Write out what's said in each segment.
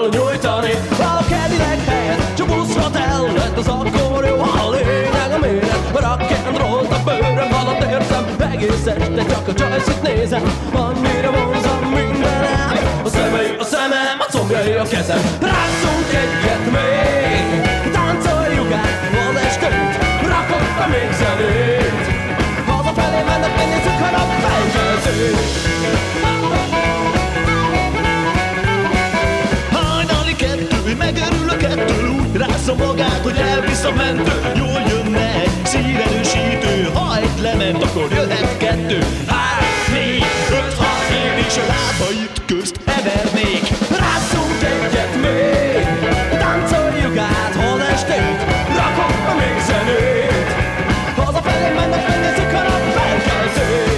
kell nyújtani. A Cadillac helyett csak buszhotel lett az akkor jó. A lényeg a méret, a rock'n'rollt a bőröm alatt érzem. Egész este csak a Joyce-it nézem, annyira vonzom mindenem. A szemei a szemem, a combjai a kezem. Rázzunk egyet még, táncoljuk át az estét. Rakok be még zenét, hazafelé mennek, megnézzük a napfelkeltét. Hajnali kettő, megörülök ettől, úgy rászom magát, hogy elvisz a mentő. Jól jönne egy szíverősítő, ha egy lement, akkor jöhet kettő. 3, 4, 5, 6, én és a lábait közt evernék. Rázzunk egyet még, táncoljuk át az estét. Rakok be még zenét, hazafelé mennek, megnézzük a napfelkeltét.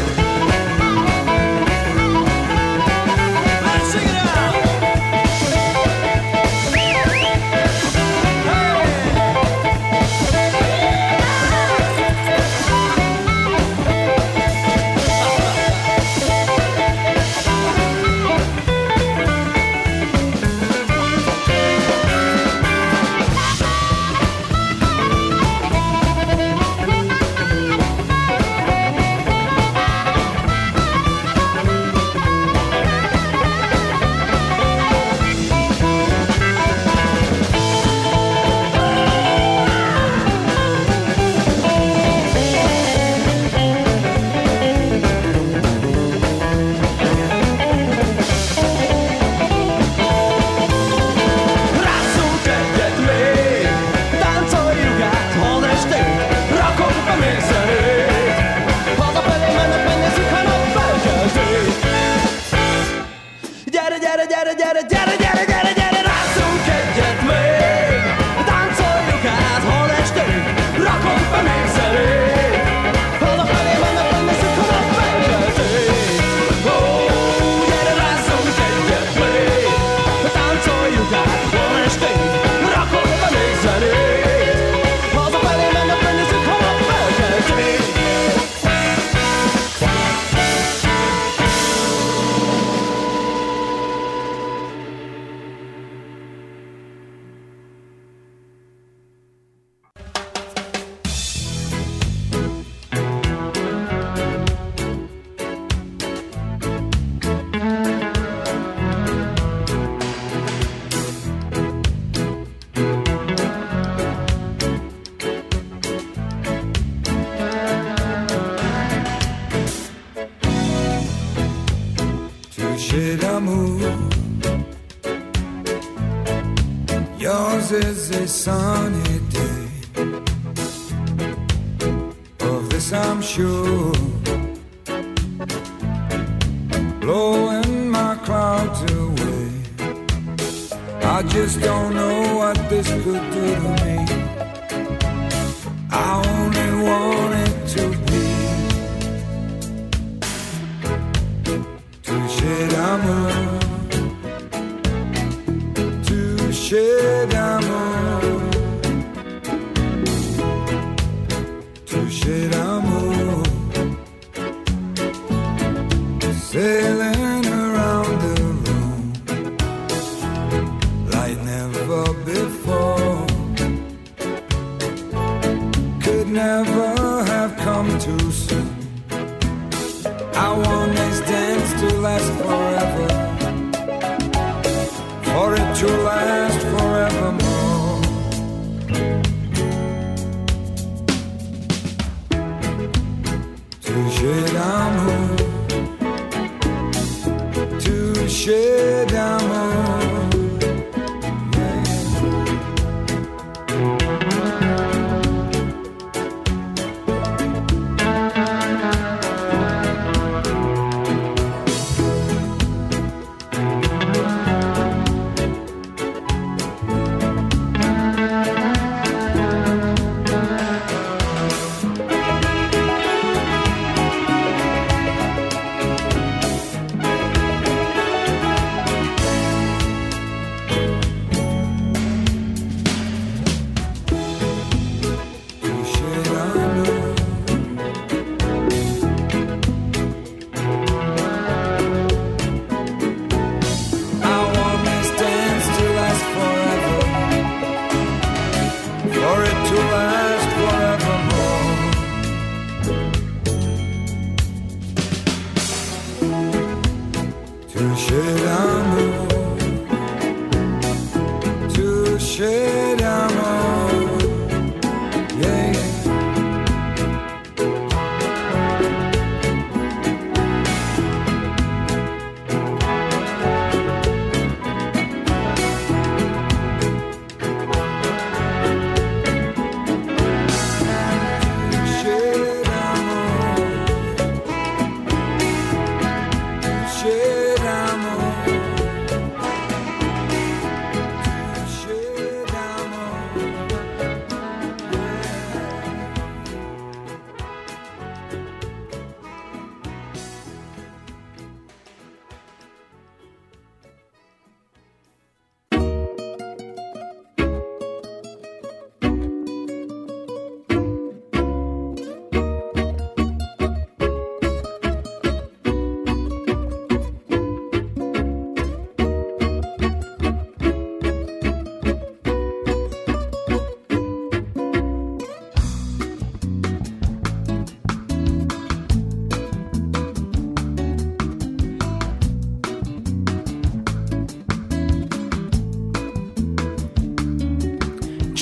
Yours is a sunny day, of this I'm sure, blowing my clouds away. I just don't know what this could do to me. I only want it to be touché d'amour, touché d'amour, touché d'amour, sailing around the room like never before. Could never have come too soon. I want this dance to last forever, for it to last forevermore. Touché d'amour, touché d'amour.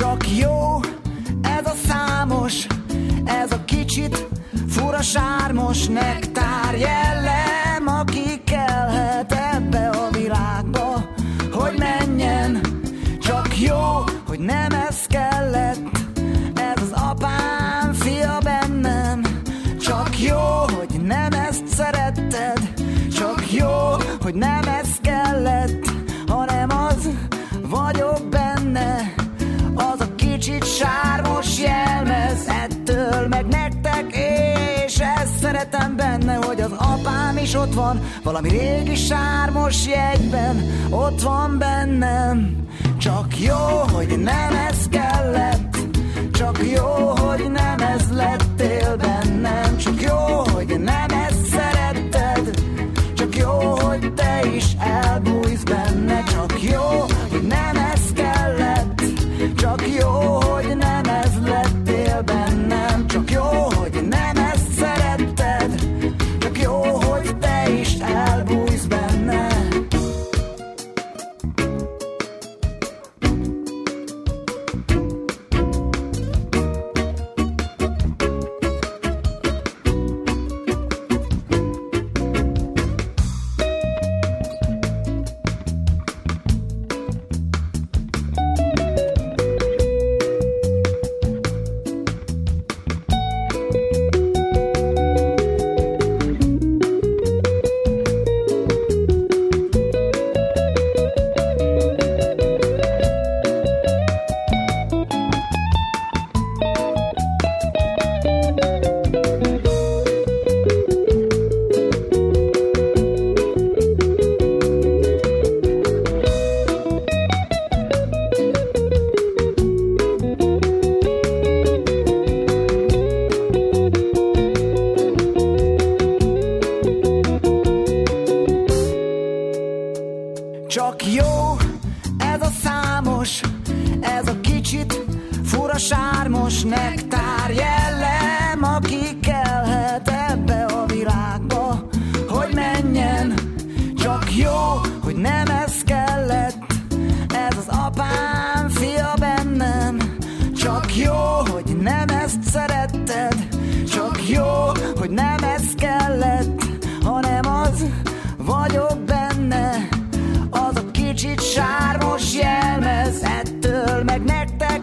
Csak jó ez a számos, ez a kicsit fura sármos nektár jellem, aki kellhet ebbe a világba, hogy menjen. Csak jó, hogy nem ez kellett, ez az apám fia bennem. Csak jó, hogy nem ezt szeretted, csak jó, hogy nem ez kellett, hanem az vagyok benne, az a kicsit sármos jelmez, ettől meg nektek, és ezt szeretem benne, hogy az apám is ott van, valami régi sármos jegyben, ott van bennem. Csak jó, hogy nem ez kellett, csak jó, hogy nem ez lettél bennem. Csak jó, hogy nem ezt szeretted, csak jó, hogy te is elbújsz benne. Csak jó, hogy nem ez kellett, csak jó, hogy nem ez lettél bennem. Csak jó, hogy nem ezt szeretted, csak jó, hogy te is elbújsz benne. Csak jó ez a számos, ez a kicsit fura sármos nektár jellem, aki kellhet ebbe a világba, hogy menjen. Csak jó, hogy nem ez kellett, ez az apám fia bennem. Csak jó, hogy nem ezt szeretted, csak jó, hogy nem ez kellett, hanem az vagyok benne, az a kicsit sármos jelmez, ettől meg nektek,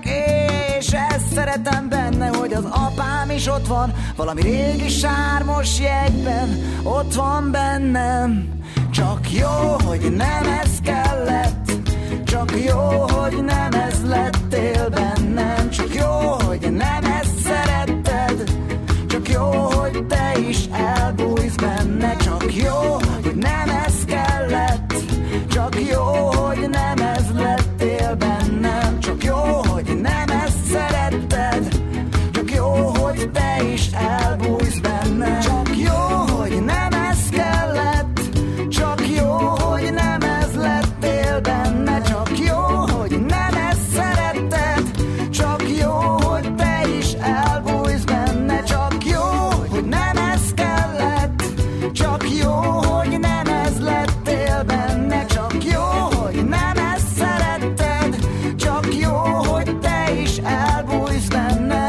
és ezt szeretem benne, hogy az apám is ott van, valami régi sármos jegyben, ott van bennem. Csak jó, hogy nem ez kellett, csak jó, hogy nem ez lettél bennem. Csak jó, hogy nem ezt szeretted, csak jó, hogy te is elbújsz benne. Csak jó, hogy nem ez kellett, csak jó, hogy nem ez lettél bennem. Csak jó, hogy nem ezt szeretted, csak jó, hogy te is elbújsz benne. Csak jó, hogy nem ez kellett, csak jó, hogy nem ez lettél benne. Csak jó, hogy nem ezt szeretted, csak jó, hogy te is elbújsz benne. Csak jó, hogy nem ez kellett, csak jó, hogy nem ez lettél benne. Csak jó, hogy nem ezt szeretted, csak jó, hogy te is elbújsz benne.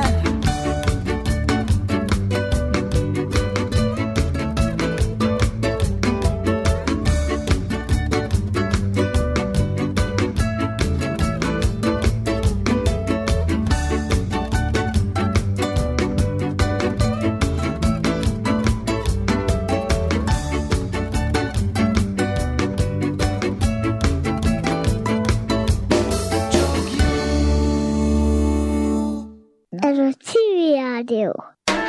Ez a Civil Rádió.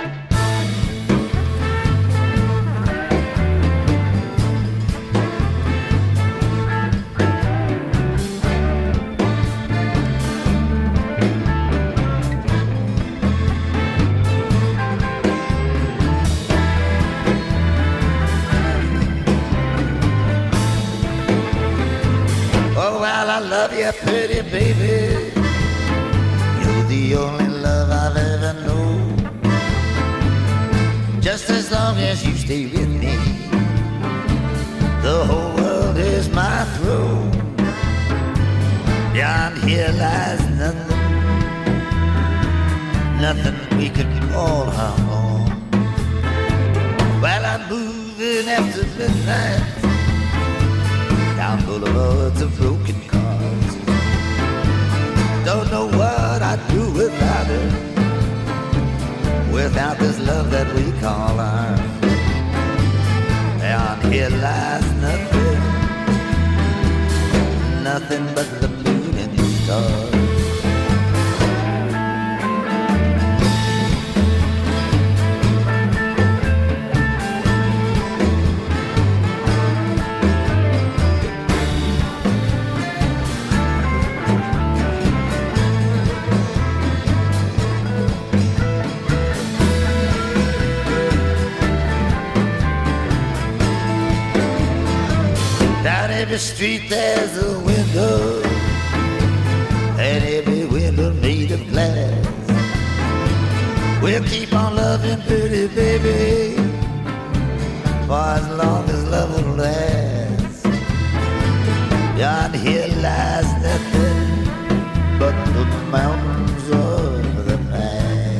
Oh, well, I love you, pretty baby. You're the only love I've ever known. Just as long as you stay with me, the whole world is my throne. Beyond here lies nothing nothing we could call our own. Well, I'm moving after midnight down boulevards of broken cars. Don't know what I'd do without her, without this love that we call ours. Down here lies nothing, nothing but the moon and the stars. Every street there's a window, and every window made of glass. We'll keep on loving pretty baby for as long as love will last. Beyond here lies nothing but the mountains of the past.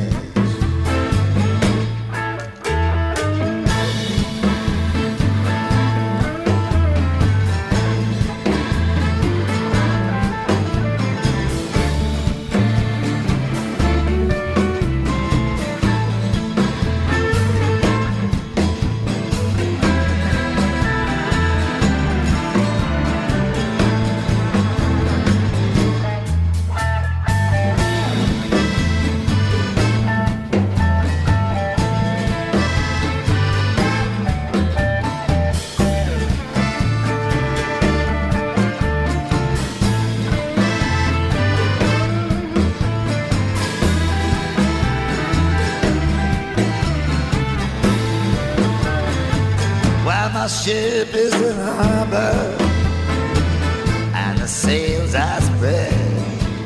My ship is in harbor and the sails are spread.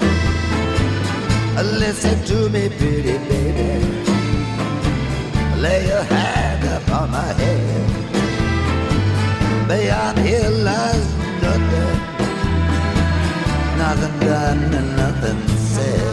Listen to me, pretty baby, lay your hand upon my head. Beyond here lies nothing, nothing done and nothing said.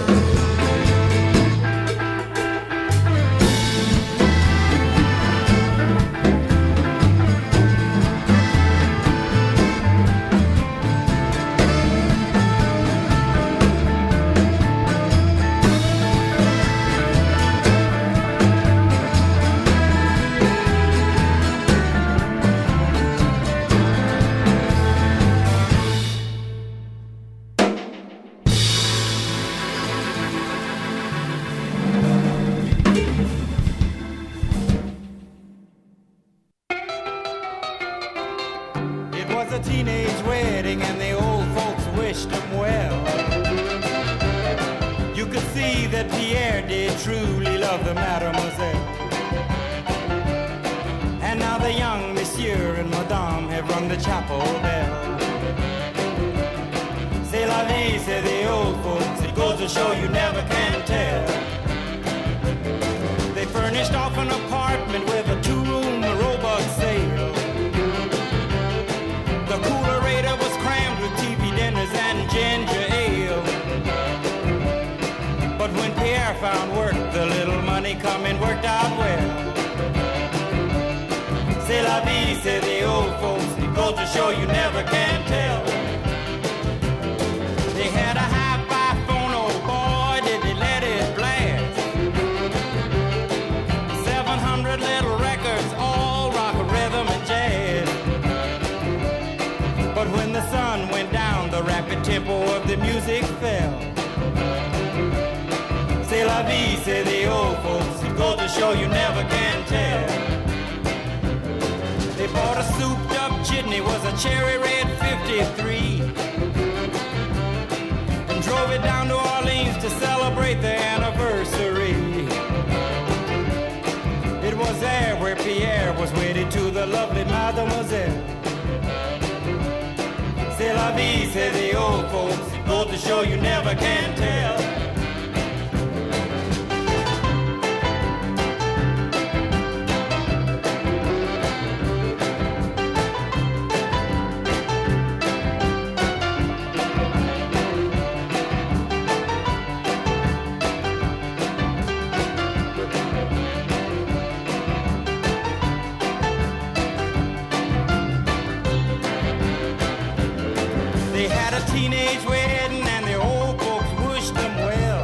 They had a teenage wedding and the old folks wished them well.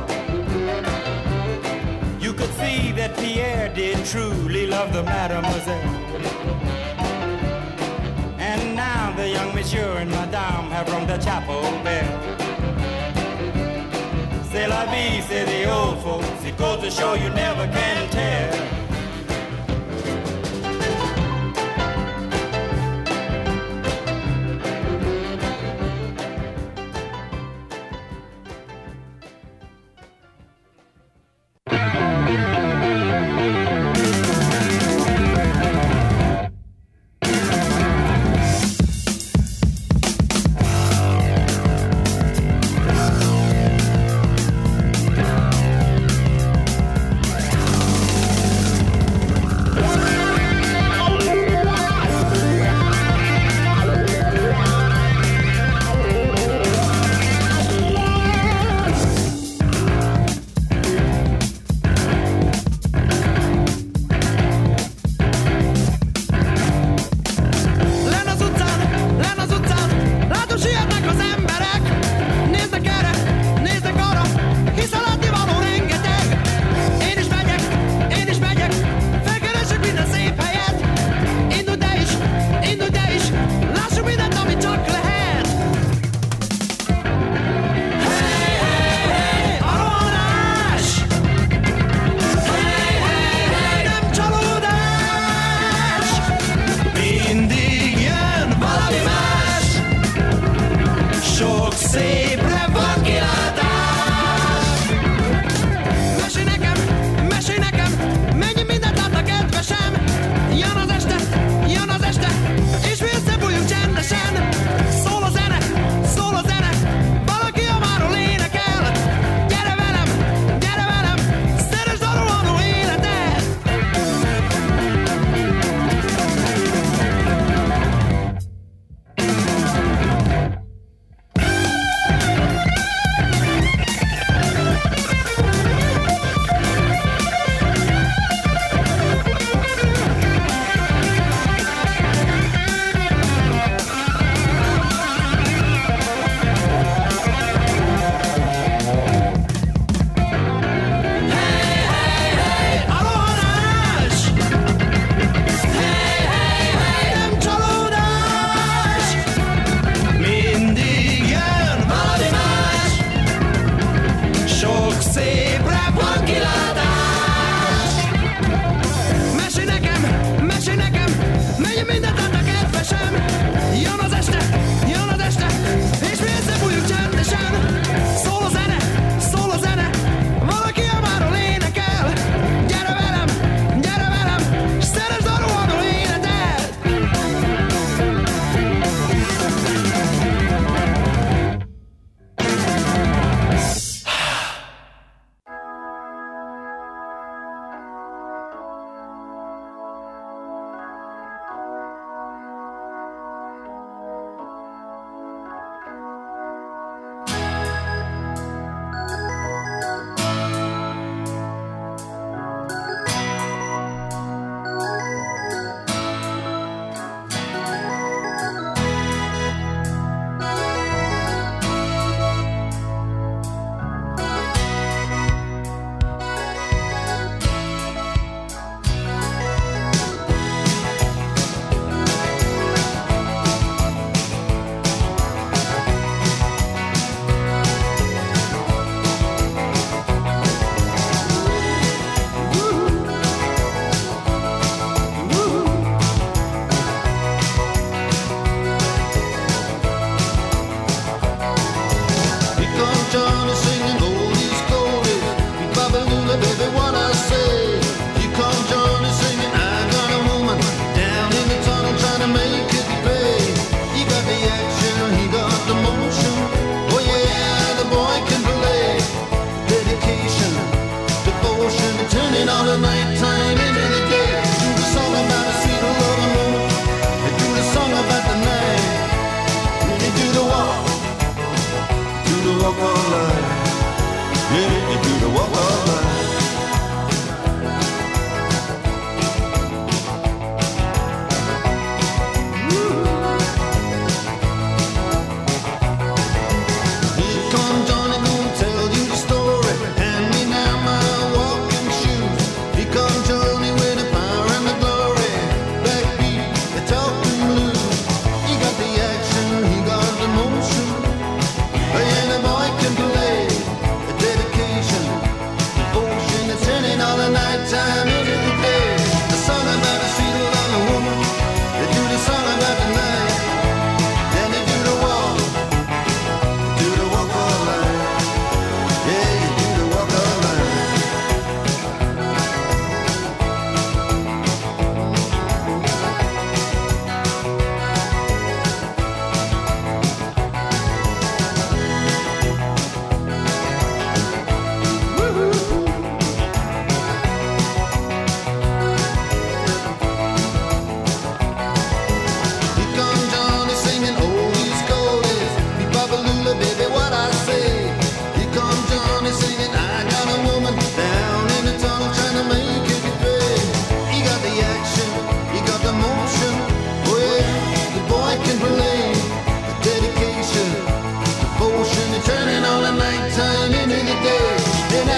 You could see that Pierre did truly love the mademoiselle. And now the young monsieur and madame have rung the chapel bell. C'est la vie, say the old folks. It goes to show you never can tell.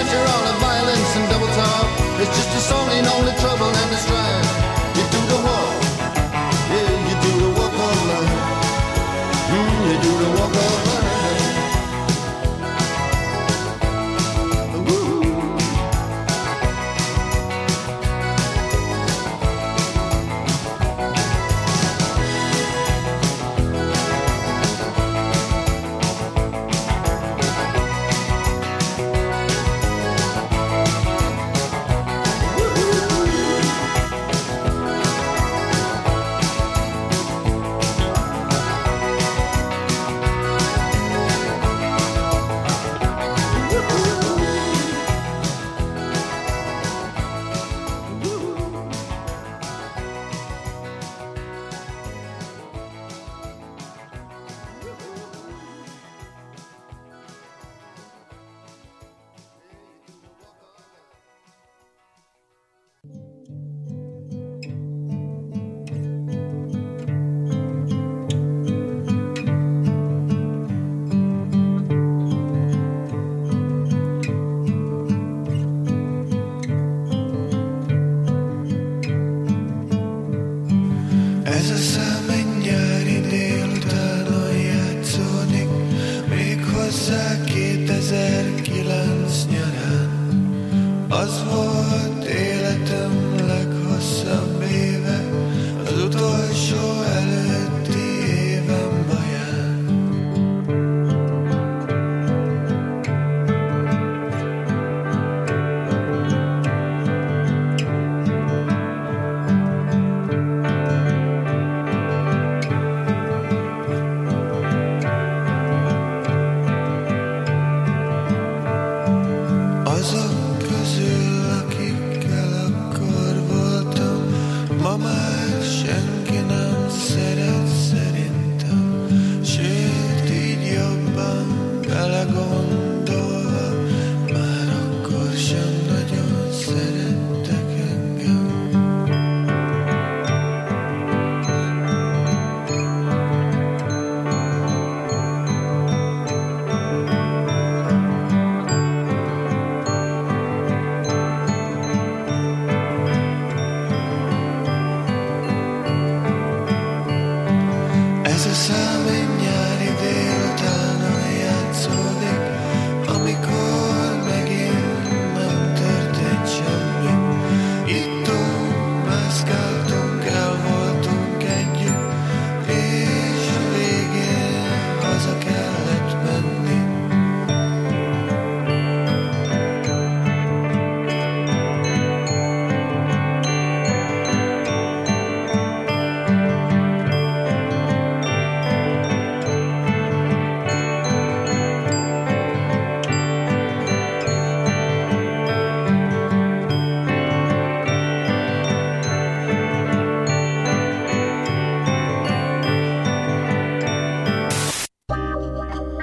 answer all the violence and double talk. It's just a song ain't only trouble and the strife. You do the walk, yeah, you do the walk of life. You do the walk of life.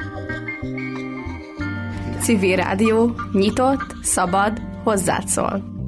Civil Rádió, nyitott, szabad, hozzád szól.